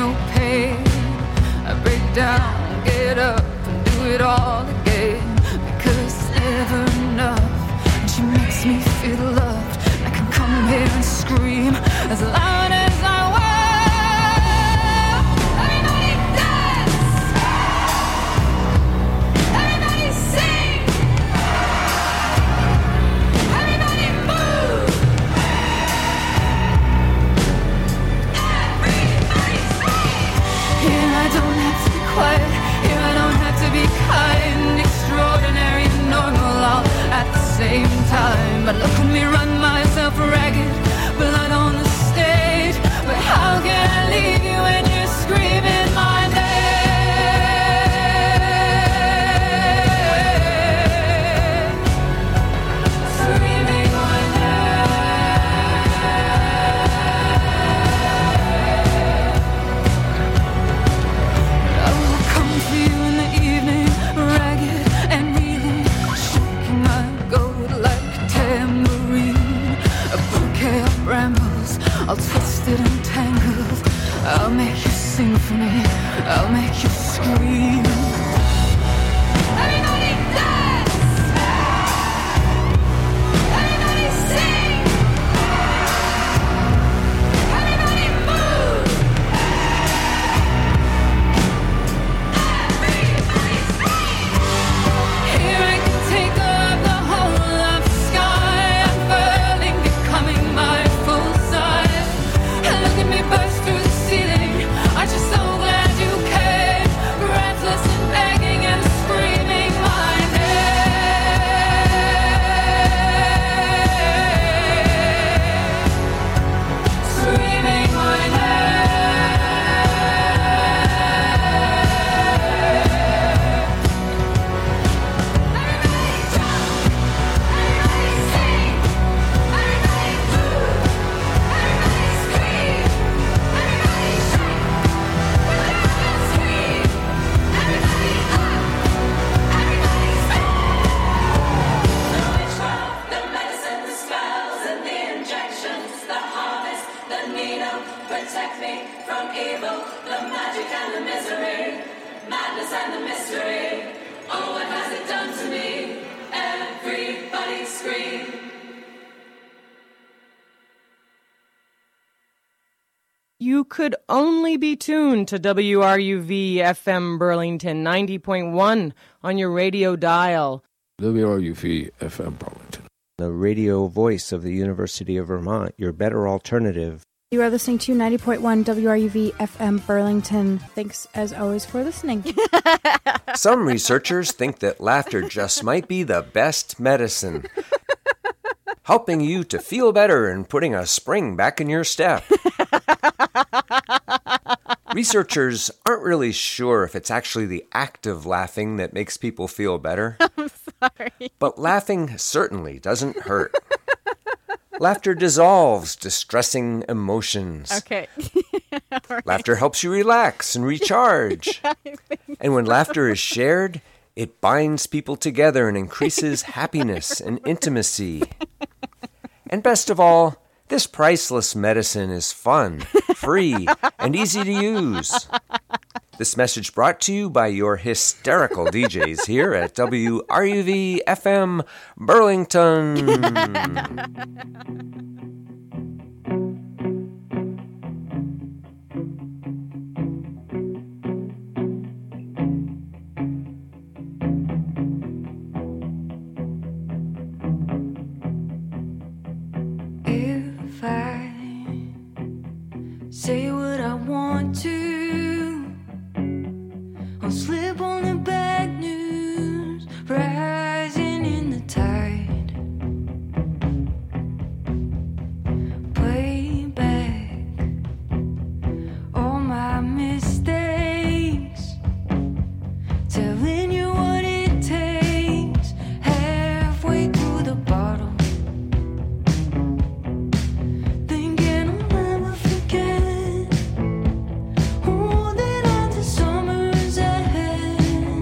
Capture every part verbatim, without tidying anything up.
no pain. I break down, get up, and do it all again. Because it's never enough, and she makes me feel loved. I can come here and scream as loud as I want. Quiet. Here I don't have to be kind, extraordinary, normal, all at the same time. But look at me run myself ragged, blood on the stage. But how can I leave you when you're screaming my name? Screaming my all twisted and tangled. I'll make you sing for me, I'll make you scream. Everybody dance! Everybody sing! Everybody move! Everybody scream! Here I can take up the whole of the sky, unfurling, becoming my full size. Look at me burst through the ceiling. Aren't you so glad you came? Breathless and begging and screaming my name. Screaming my Everybody jump! Everybody sing! Everybody move! Everybody scream! Everybody shake! Everybody scream! Everybody up! Everybody scream! The witchcraft, the medicine, the spells and the injections, the harvest, the needle, protect me from evil, the magic and the misery, madness and the mystery. Oh, what has it done to me? Everybody scream. You could only be tuned to W R U V F M Burlington ninety point one on your radio dial. W R U V F M Burlington. The radio voice of the University of Vermont, your better alternative. You are listening to ninety point one W R U V F M Burlington. Thanks, as always, for listening. Some researchers think that laughter just might be the best medicine, helping you to feel better and putting a spring back in your step. Researchers aren't really sure if it's actually the act of laughing that makes people feel better. I'm sorry. But laughing certainly doesn't hurt. Laughter dissolves distressing emotions. Okay. Right. Laughter helps you relax and recharge. Yeah, and when laughter is shared, it binds people together and increases happiness and intimacy. And best of all, this priceless medicine is fun, free, and easy to use. This message brought to you by your hysterical D Js here at W R U V F M Burlington. If I say what I want to, I'll slip on the bad news, rising in the tide. Play back all my mistakes, telling you what it takes, halfway through the bottle. Thinking I'll never forget, holding on to summers ahead.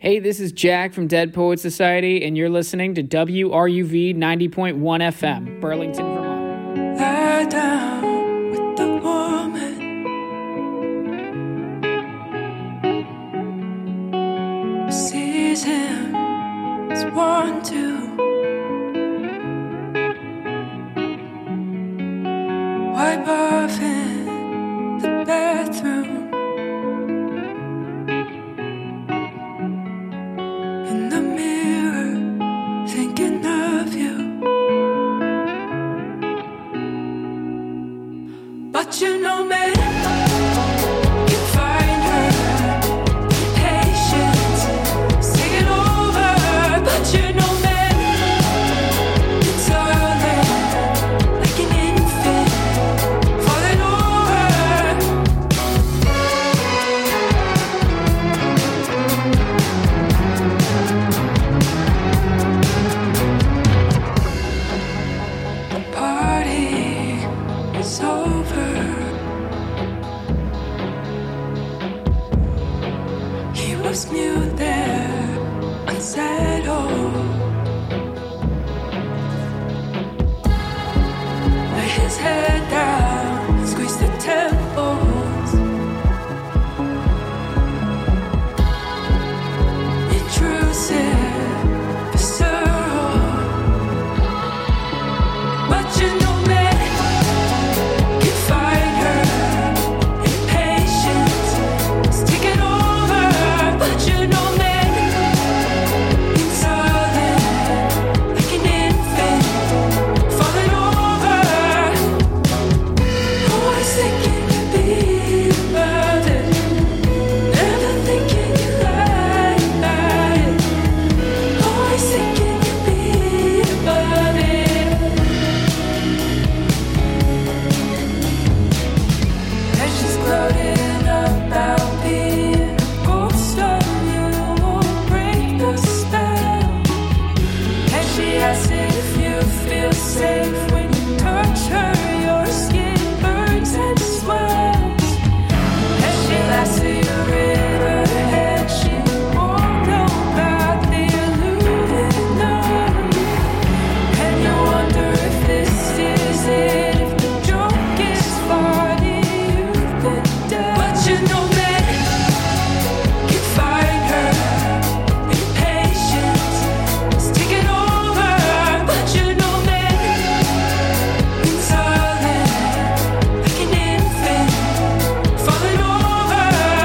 Hey, this is Jack from Dead Poets Society, and you're listening to W R U V ninety point one F M, Burlington, Vermont. Lie down with the woman. Sees him as one too. Wipe off in the bathroom. In the mirror, thinking of you. But you know me, can find her patience, singing over. But you know me, it's early, like an infant, falling over. The party is over. He was mute there, unsettled. Lay his head down, squeeze the temples. Intrusive, visceral. But you know me, can find her impatience, it's taking over. But you know me, insolent, like an infant, falling over. Always thinking you'd be about it, never thinking you lied about it. Always thinking you'd be about it. And she's gloating about being a ghost of you, won't break the spell. And she asks if you feel safe when you touch her, your skin burns and swells. And she laughs at your riverhead, she won't know about the illuminum. And you wonder if this is it, if the joke is funny, you've been dead. But you know me, can find her impatience, it's taking over. But you know me, insolent, like an infant, falling over.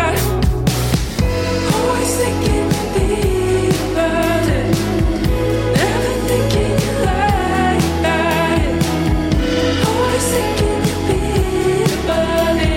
Always thinking you'd be about it, never thinking you lied about it. Always thinking you'd be about it.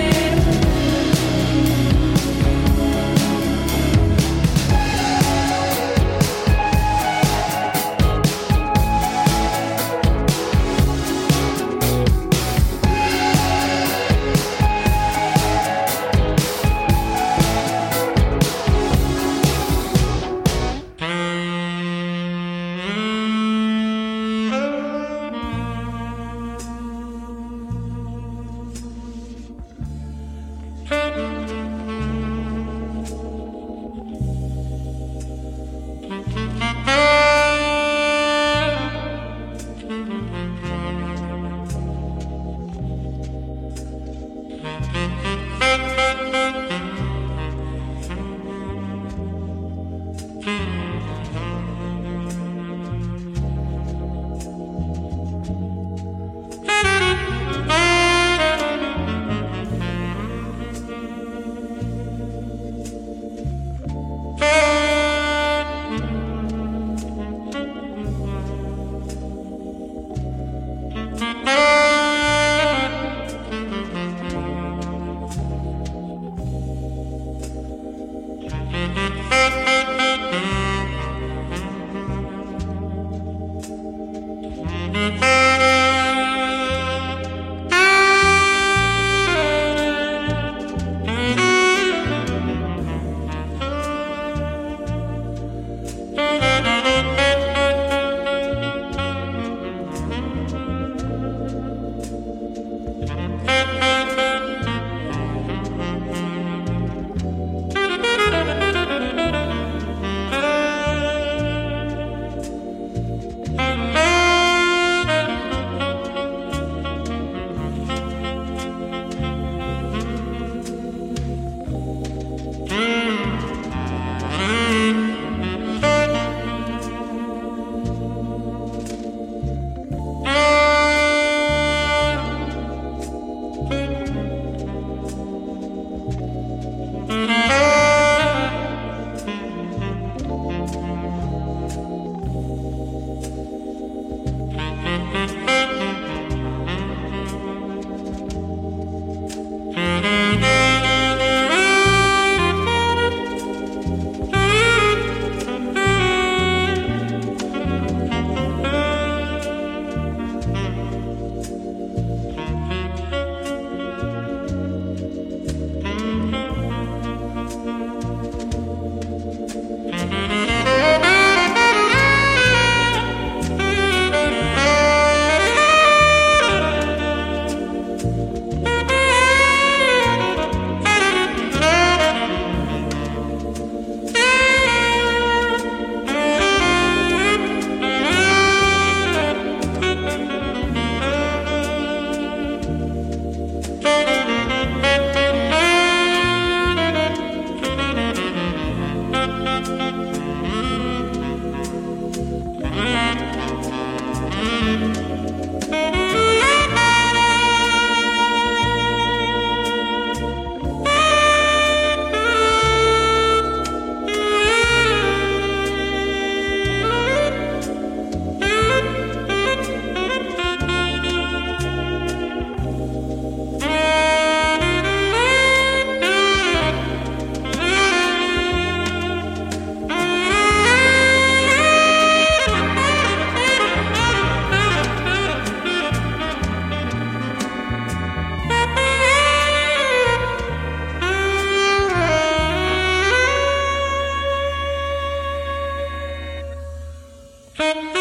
Thank you.